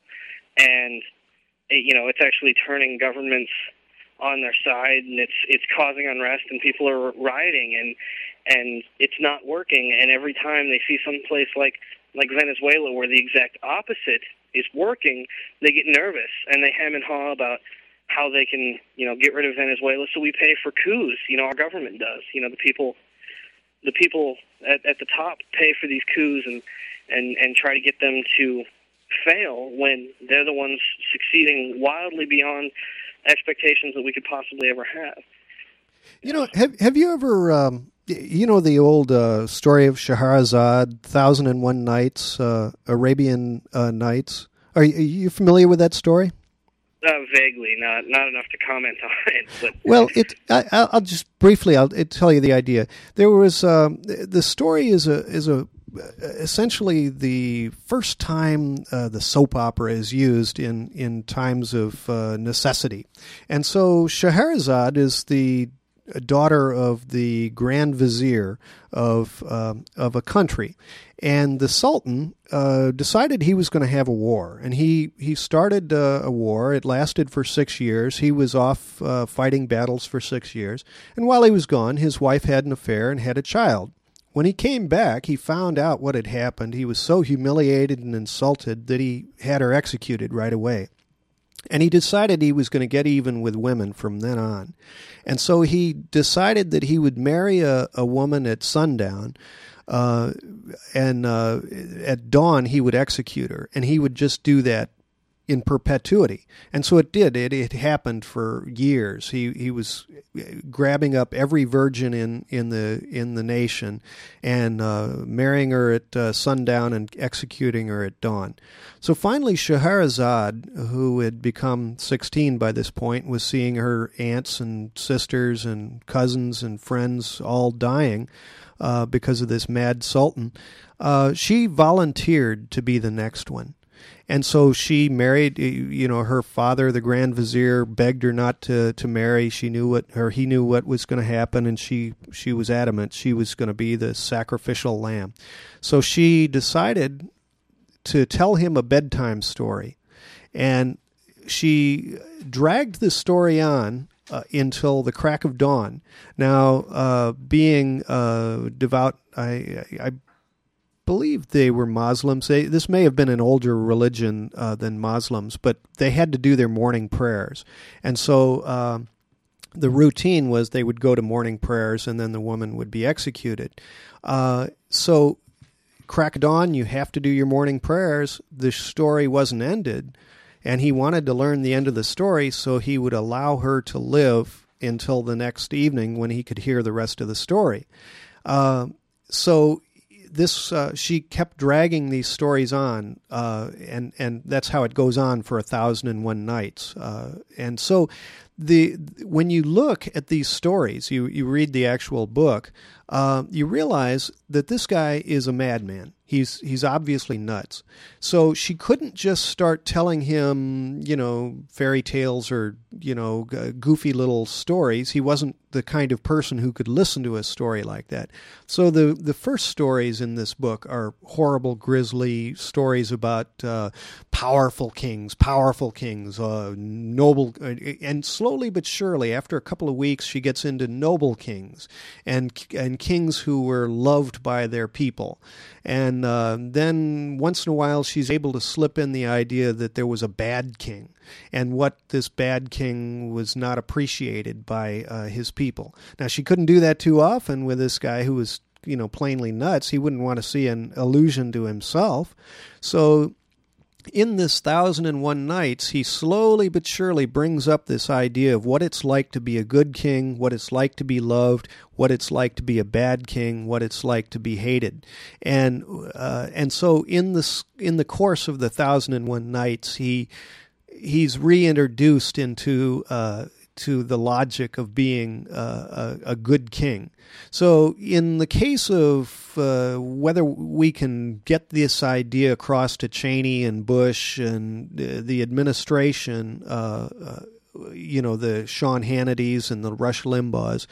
and it, you know, it's actually turning governments on their side, and it's it's causing unrest, and people are rioting, and and it's not working. And every time they see some place like like Venezuela where the exact opposite is working, they get nervous and they hem and haw about how they can, you know, get rid of Venezuela. So we pay for coups. You know, our government does. You know, the people. The people at, at the top pay for these coups and, and, and try to get them to fail when they're the ones succeeding wildly beyond expectations that we could possibly ever have. You know, have have you ever, um, you know, the old uh, story of Scheherazade, Thousand and One Nights, uh, Arabian uh, Nights? Are you, are you familiar with that story? Uh, vaguely, not not enough to comment on it. But. Well, it. I, I'll just briefly. I'll tell you the idea. There was um, the story is a is a essentially the first time uh, the soap opera is used in in times of uh, necessity, and so Scheherazade is the daughter of the Grand Vizier of uh, of a country, and the Sultan uh, decided he was going to have a war, and he he started uh, a war. It lasted for six years. He was off uh, fighting battles for six years, and while he was gone, his wife had an affair and had a child. When he came back, he found out what had happened. He was so humiliated and insulted that he had her executed right away. And he decided he was going to get even with women from then on. And so he decided that he would marry a, a woman at sundown, uh, and uh, at dawn he would execute her. And he would just do that in perpetuity. And so it did. It, it happened for years. He he was grabbing up every virgin in, in the in the nation and uh, marrying her at uh, sundown and executing her at dawn. So finally Scheherazade, who had become sixteen by this point, was seeing her aunts and sisters and cousins and friends all dying uh, because of this mad sultan. Uh, she volunteered to be the next one. And so she married, you know, her father, the Grand Vizier, begged her not to, to marry. She knew what, or he knew what was going to happen, and she, she was adamant she was going to be the sacrificial lamb. So she decided to tell him a bedtime story. And she dragged the story on uh, until the crack of dawn. Now, uh, being uh, devout, I, I believe they were Muslims. They, this may have been an older religion uh, than Muslims, but they had to do their morning prayers. And so uh, the routine was they would go to morning prayers and then the woman would be executed. Uh, so crack of dawn, you have to do your morning prayers. The story wasn't ended, and he wanted to learn the end of the story, so he would allow her to live until the next evening when he could hear the rest of the story. Uh, so This uh, she kept dragging these stories on, uh, and and that's how it goes on for a thousand and one nights. Uh, and so, the when you look at these stories, you you read the actual book, uh, you realize that this guy is a madman. He's he's obviously nuts. So she couldn't just start telling him, you know, fairy tales or, you know, goofy little stories. He wasn't the kind of person who could listen to a story like that. So the, the first stories in this book are horrible, grisly stories about uh, powerful kings, powerful kings, uh, noble, uh, and slowly slowly but surely, after a couple of weeks, she gets into noble kings and and kings who were loved by their people. And uh, then once in a while, she's able to slip in the idea that there was a bad king, and what this bad king was not appreciated by uh, his people. Now, she couldn't do that too often with this guy who was, you know, plainly nuts. He wouldn't want to see an allusion to himself. So in this Thousand and One Nights, he slowly but surely brings up this idea of what it's like to be a good king, what it's like to be loved, what it's like to be a bad king, what it's like to be hated. And uh, and so in this in the course of the Thousand and One Nights, he he's reintroduced into uh, to the logic of being uh, a, a good king. So in the case of uh, whether we can get this idea across to Cheney and Bush and the, the administration, uh, uh, you know, the Sean Hannitys and the Rush Limbaughs,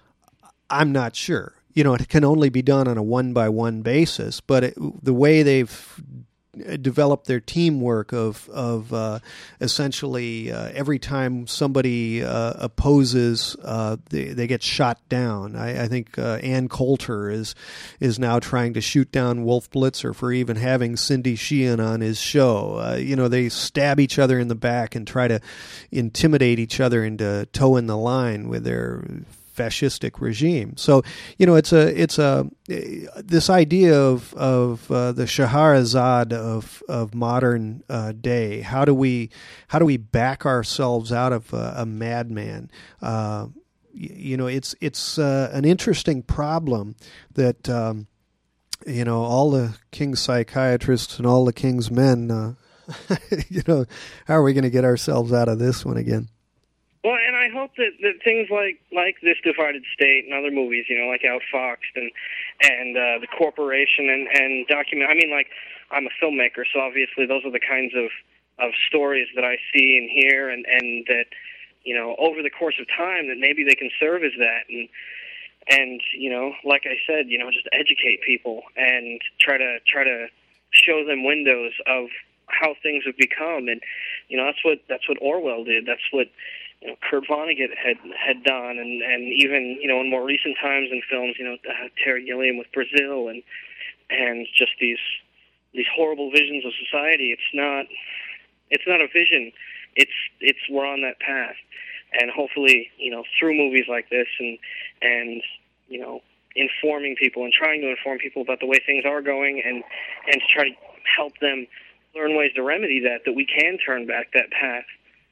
I'm not sure. You know, it can only be done on a one-by-one basis, but it, the way they've develop their teamwork of of uh, essentially uh, every time somebody uh, opposes, uh, they, they get shot down. I, I think uh, Ann Coulter is is now trying to shoot down Wolf Blitzer for even having Cindy Sheehan on his show. Uh, you know, they stab each other in the back and try to intimidate each other into toeing the line with their fascistic regime. So, you know, it's a it's a this idea of of uh, the Scheherazade of of modern uh, day. How do we how do we back ourselves out of a, a madman? Uh, you know, it's it's uh, an interesting problem that um, you know, all the king's psychiatrists and all the king's men. Uh, you know, how are we going to get ourselves out of this one again? Well, and I hope that, that things like, like This Divided State and other movies, you know, like Outfoxed and and uh, The Corporation and, and document. I mean, like, I'm a filmmaker, so obviously those are the kinds of, of stories that I see and hear, and, and that, you know, over the course of time, that maybe they can serve as that. And, and you know, like I said, you know, just educate people and try to try to show them windows of how things have become. And, you know, that's what that's what Orwell did. That's what, you know, Kurt Vonnegut had had done, and, and even, you know, in more recent times in films, you know, uh, Terry Gilliam with Brazil, and and just these these horrible visions of society. It's not it's not a vision. It's it's we're on that path, and hopefully, you know, through movies like this, and and you know, informing people and trying to inform people about the way things are going, and and to try to help them learn ways to remedy that, that we can turn back that path.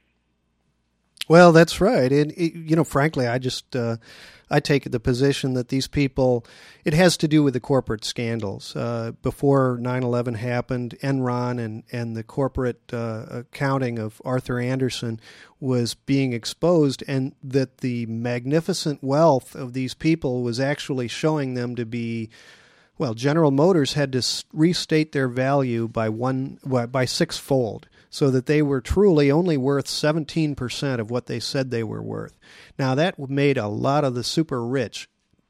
Well, that's right. And, it, you know, frankly, I just, uh, I take the position that these people, it has to do with the corporate scandals. Uh, before nine eleven happened, Enron and, and the corporate uh, accounting of Arthur Andersen was being exposed, and that the magnificent wealth of these people was actually showing them to be, well, General Motors had to restate their value by one, by sixfold, so that they were truly only worth seventeen percent of what they said they were worth. Now, that made a lot of the super rich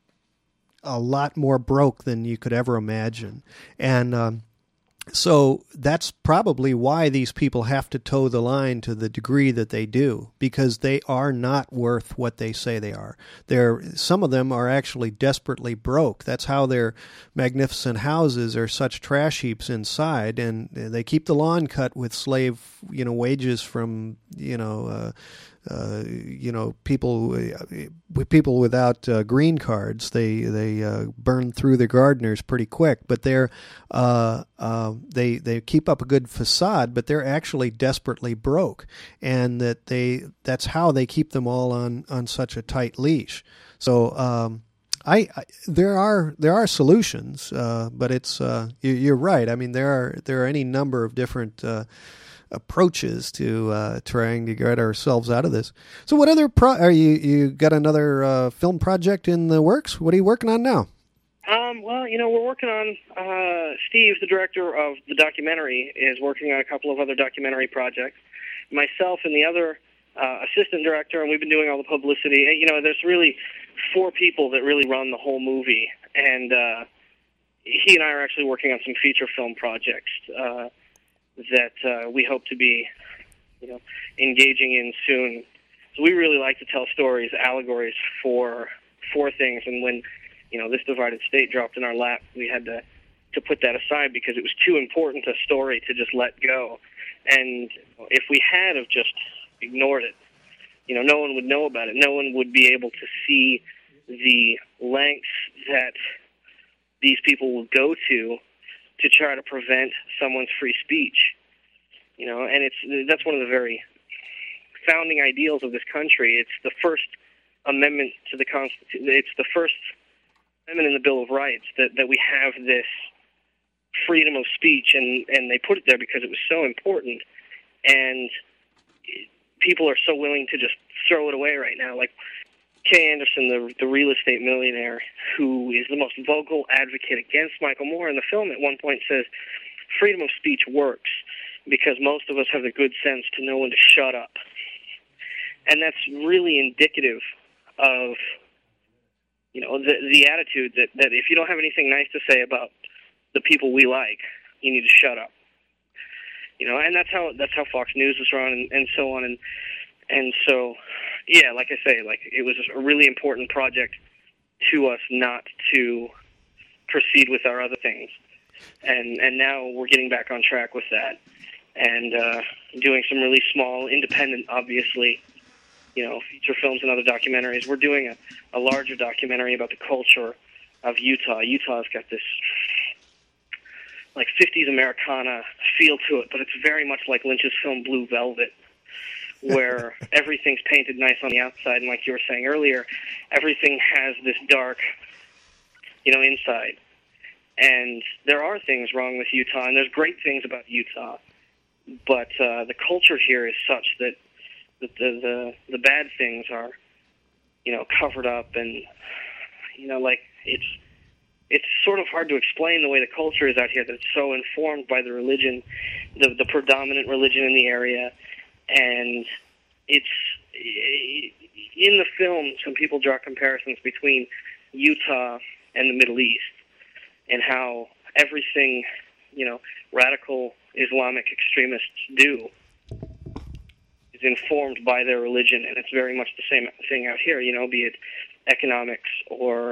a lot more broke than you could ever imagine. And um, so that's probably why these people have to toe the line to the degree that they do, because they are not worth what they say they are. They're, some of them are actually desperately broke. That's how their magnificent houses are such trash heaps inside, and they keep the lawn cut with slave, you know, wages from, you know, uh, Uh, you know, people uh, people without uh, green cards. They they uh, burn through the gardeners pretty quick, but they're uh, uh, they they keep up a good facade, but they're actually desperately broke, and that they that's how they keep them all on, on such a tight leash. So um, I, I there are there are solutions, uh, but it's uh, you, you're right. I mean, there are there are any number of different Uh, approaches to uh, trying to get ourselves out of this. So, what other pro- are you? You got another uh, film project in the works? What are you working on now? Um, well, you know, we're working on. Uh, Steve, the director of the documentary, is working on a couple of other documentary projects. Myself and the other uh, assistant director, and we've been doing all the publicity. You know, there's really four people that really run the whole movie, and uh, he and I are actually working on some feature film projects Uh, that uh, we hope to be, you know, engaging in soon. So we really like to tell stories, allegories for for things. And when, you know, This Divided State dropped in our lap, we had to to put that aside because it was too important a story to just let go. And if we had have just ignored it, you know, no one would know about it. No one would be able to see the lengths that these people will go to to try to prevent someone's free speech. You know, and it's that's one of the very founding ideals of this country. It's the first amendment to the Constitution. It's the first amendment in the Bill of Rights that, that we have this freedom of speech, and, and they put it there because it was so important. And people are so willing to just throw it away right now. Like Kay Anderson, the the real estate millionaire, who is the most vocal advocate against Michael Moore in the film, at one point says, freedom of speech works because most of us have the good sense to know when to shut up. And that's really indicative of, you know, the the attitude that, that if you don't have anything nice to say about the people we like, you need to shut up. You know, and that's how that's how Fox News is run, and, and so on. And and so, yeah, like I say, like it was a really important project to us not to proceed with our other things. And and now we're getting back on track with that, and uh, doing some really small, independent, obviously, you know, feature films and other documentaries. We're doing a, a larger documentary about the culture of Utah. Utah's got this like fifties Americana feel to it, but it's very much like Lynch's film Blue Velvet, where everything's painted nice on the outside, and like you were saying earlier, everything has this dark, you know, inside. And there are things wrong with Utah, and there's great things about Utah, but uh, the culture here is such that that the, the the bad things are, you know, covered up, and you know, like it's it's sort of hard to explain the way the culture is out here. That it's so informed by the religion, the the predominant religion in the area, and it's in the film. Some people draw comparisons between Utah and the Middle East, and how everything, you know, radical Islamic extremists do is informed by their religion, and it's very much the same thing out here, you know, be it economics or,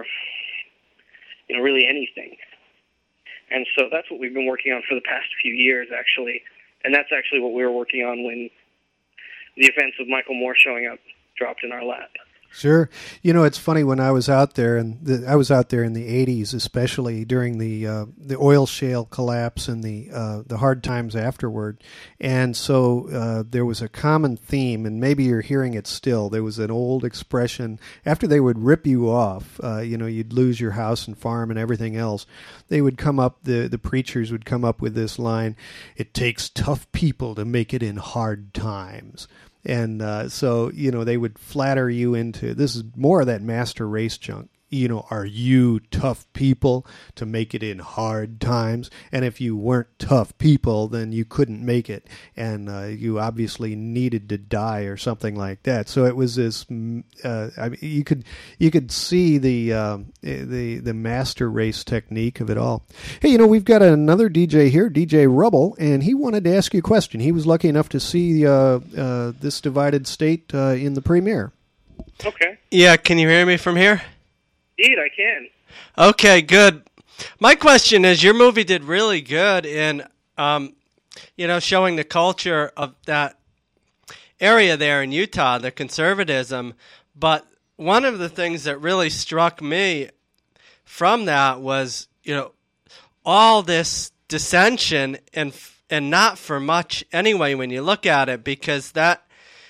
you know, really anything. And so that's what we've been working on for the past few years, actually, and that's actually what we were working on when the events of Michael Moore showing up dropped in our lap. Sure. You know, it's funny, when I was out there, and the, I was out there in the eighties, especially during the uh, the oil shale collapse and the uh, the hard times afterward. And so uh, there was a common theme, and maybe you're hearing it still. There was an old expression, after they would rip you off, uh, you know, you'd lose your house and farm and everything else. They would come up, the, the preachers would come up with this line, "It takes tough people to make it in hard times." And uh, so, you know, they would flatter you into, this is more of that master race junk. You know, are you tough people to make it in hard times? And if you weren't tough people, then you couldn't make it. And uh, you obviously needed to die or something like that. So it was this, uh, I mean, you could you could see the, uh, the, the master race technique of it all. Hey, you know, we've got another D J here, D J Rubble, and he wanted to ask you a question. He was lucky enough to see uh, uh, This Divided State uh, in the premiere. Okay. Yeah, can you hear me from here? Indeed, I can. Okay, good. My question is, your movie did really good in, um, you know, showing the culture of that area there in Utah, the conservatism. But one of the things that really struck me from that was, you know, all this dissension, and and not for much anyway when you look at it, because that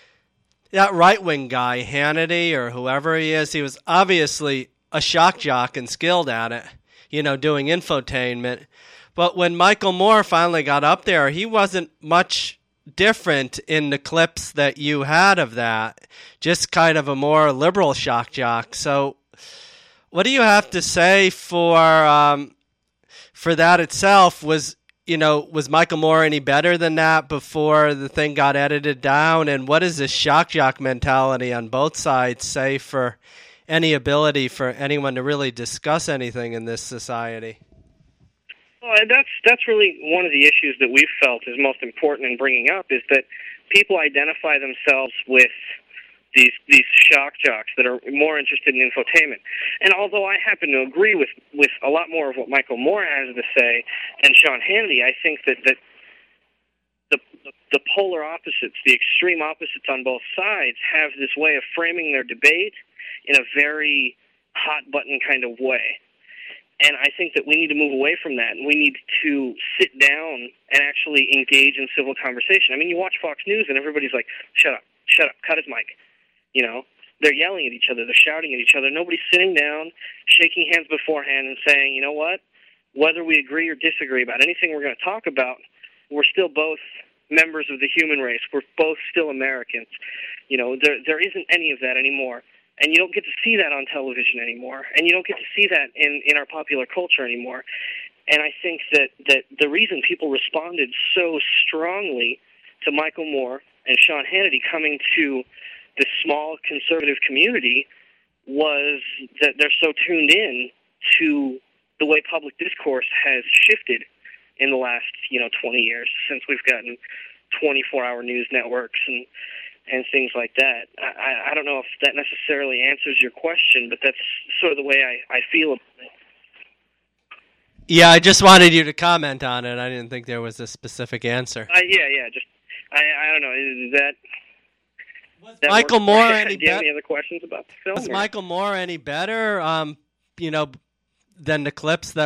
that right-wing guy, Hannity or whoever he is, he was obviously a shock jock and skilled at it, you know, doing infotainment. But when Michael Moore finally got up there, he wasn't much different in the clips that you had of that, just kind of a more liberal shock jock. So what do you have to say for um, for that itself? Was, you know, was Michael Moore any better than that before the thing got edited down? And what does this shock jock mentality on both sides say for any ability for anyone to really discuss anything in this society? Well, that's that's really one of the issues that we've felt is most important in bringing up, is that people identify themselves with these these shock jocks that are more interested in infotainment. And although I happen to agree with, with a lot more of what Michael Moore has to say and Sean Hannity, I think that, that the, the the polar opposites, the extreme opposites on both sides, have this way of framing their debate in a very hot-button kind of way. And I think that we need to move away from that, and we need to sit down and actually engage in civil conversation. I mean, you watch Fox News, and everybody's like, shut up, shut up, cut his mic. You know, they're yelling at each other, they're shouting at each other. Nobody's sitting down, shaking hands beforehand and saying, you know what, whether we agree or disagree about anything we're going to talk about, we're still both members of the human race. We're both still Americans. You know, there there isn't any of that anymore. And you don't get to see that on television anymore. And you don't get to see that in, in our popular culture anymore. And I think that, that the reason people responded so strongly to Michael Moore and Sean Hannity coming to this small conservative community was that they're so tuned in to the way public discourse has shifted in the last, you know, twenty years, since we've gotten twenty-four hour news networks and and things like that. I, I don't know if that necessarily answers your question, but that's sort of the way I, I feel about it. Yeah, I just wanted you to comment on it. I didn't think there was a specific answer. Uh, yeah, yeah, just, I, I don't know, is that... Was that Michael works? Moore any Do you have better? any other questions about the film? Was or- Michael Moore any better, um, you know, than the clips that